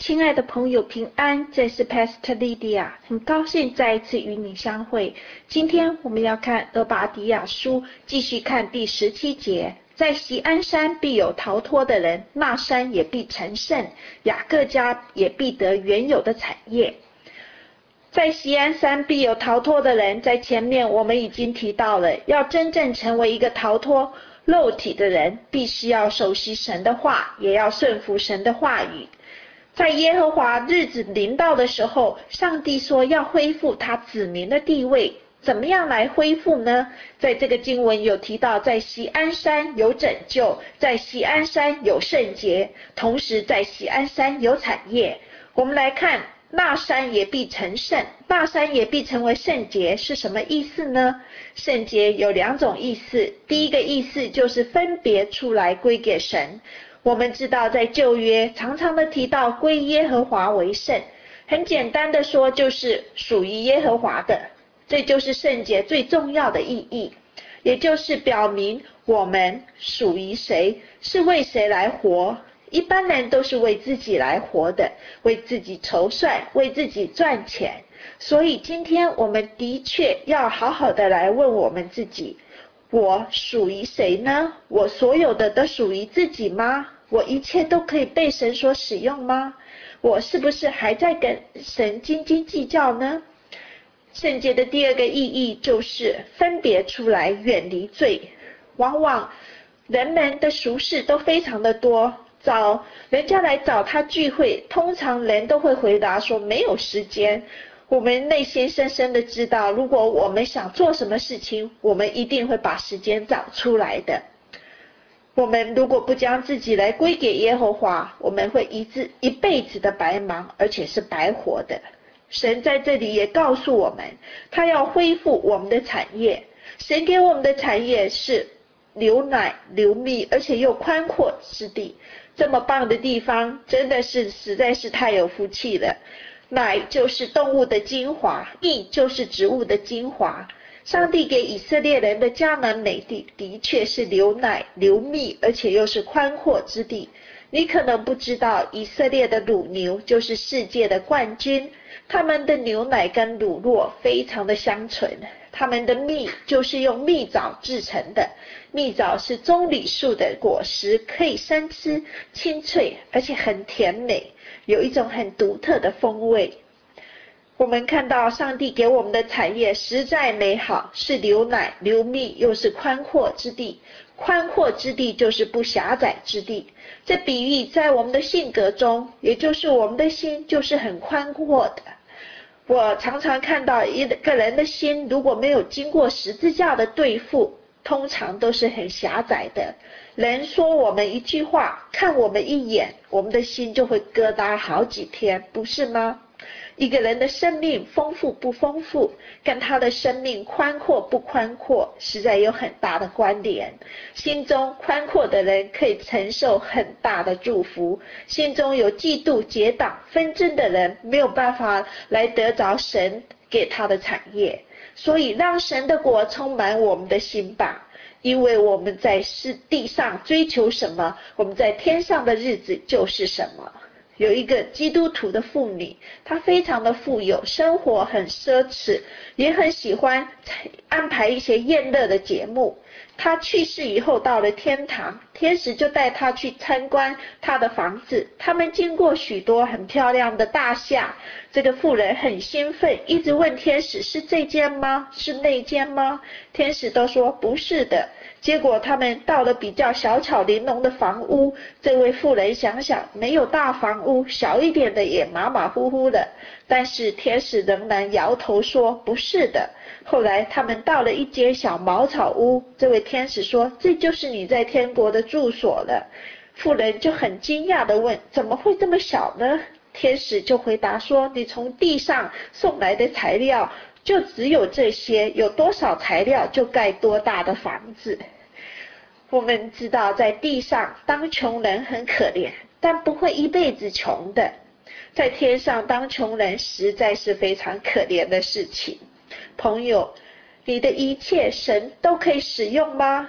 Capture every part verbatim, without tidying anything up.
亲爱的朋友，平安，这是 Pastor Lydia， 很高兴再一次与你相会。今天我们要看俄拔狄亚书，继续看第十七节。在锡安山必有逃脱的人，那山也必成圣，雅各家也必得原有的产业。在锡安山必有逃脱的人，在前面我们已经提到了，要真正成为一个逃脱肉体的人，必须要熟悉神的话，也要顺服神的话语。在耶和华日子临到的时候，上帝说要恢复他子民的地位。怎么样来恢复呢？在这个经文有提到，在锡安山有拯救，在锡安山有圣洁，同时在锡安山有产业。我们来看，那山也必成圣，那山也必成为圣洁，是什么意思呢？圣洁有两种意思，第一个意思就是分别出来归给神。我们知道在旧约常常的提到归耶和华为圣，很简单的说就是属于耶和华的，这就是圣洁最重要的意义，也就是表明我们属于谁，是为谁来活。一般人都是为自己来活的，为自己筹算，为自己赚钱。所以今天我们的确要好好的来问我们自己，我属于谁呢？我所有的都属于自己吗？我一切都可以被神所使用吗？我是不是还在跟神斤斤计较呢？圣洁的第二个意义就是分别出来，远离罪。往往人们的俗事都非常的多，找人家来找他聚会，通常人都会回答说没有时间。我们内心深深的知道，如果我们想做什么事情，我们一定会把时间找出来的。我们如果不将自己来归给耶和华，我们会一直一辈子的白忙，而且是白活的。神在这里也告诉我们，他要恢复我们的产业。神给我们的产业是流奶流蜜，而且又宽阔之地。这么棒的地方，真的是实在是太有福气了。奶就是动物的精华，蜜就是植物的精华。上帝给以色列人的迦南美地的确是流奶流蜜，而且又是宽阔之地。你可能不知道，以色列的乳牛就是世界的冠军，他们的牛奶跟乳酪非常的香醇，他们的蜜就是用蜜枣制成的，蜜枣是棕榈树的果实，可以生吃，清脆而且很甜美，有一种很独特的风味。我们看到上帝给我们的产业实在美好，是流奶流蜜，又是宽阔之地。宽阔之地就是不狭窄之地，这比喻在我们的性格中，也就是我们的心就是很宽阔的。我常常看到一个人的心如果没有经过十字架的对付，通常都是很狭窄的。人说我们一句话，看我们一眼，我们的心就会疙瘩好几天，不是吗？一个人的生命丰富不丰富，跟他的生命宽阔不宽阔，实在有很大的关联。心中宽阔的人可以承受很大的祝福，心中有嫉妒结党纷争的人，没有办法来得着神给他的产业。所以让神的国充满我们的心吧，因为我们在地上追求什么，我们在天上的日子就是什么。有一个基督徒的妇女，她非常的富有，生活很奢侈，也很喜欢安排一些宴乐的节目。她去世以后到了天堂，天使就带她去参观她的房子，他们经过许多很漂亮的大厦，这个妇人很兴奋，一直问天使，是这间吗？是那间吗？天使都说不是的。结果他们到了比较小巧玲珑的房屋，这位妇人想想，没有大房屋，小一点的也马马虎虎的，但是天使仍然摇头说不是的。后来他们到了一间小茅草屋，这位天使说，这就是你在天国的住所了。妇人就很惊讶地问，怎么会这么小呢？天使就回答说，你从地上送来的材料就只有这些，有多少材料就盖多大的房子。我们知道在地上当穷人很可怜，但不会一辈子穷的。在天上当穷人实在是非常可怜的事情。朋友，你的一切神都可以使用吗？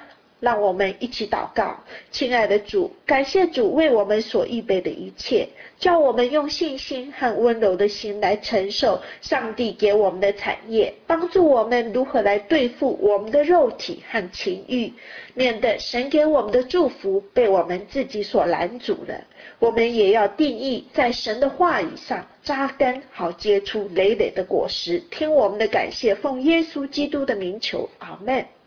让我们一起祷告。亲爱的主，感谢主为我们所预备的一切，叫我们用信心和温柔的心来承受上帝给我们的产业，帮助我们如何来对付我们的肉体和情欲，免得神给我们的祝福被我们自己所拦阻了。我们也要定义在神的话语上扎根，好结出累累的果实。听我们的感谢，奉耶稣基督的名求，阿们。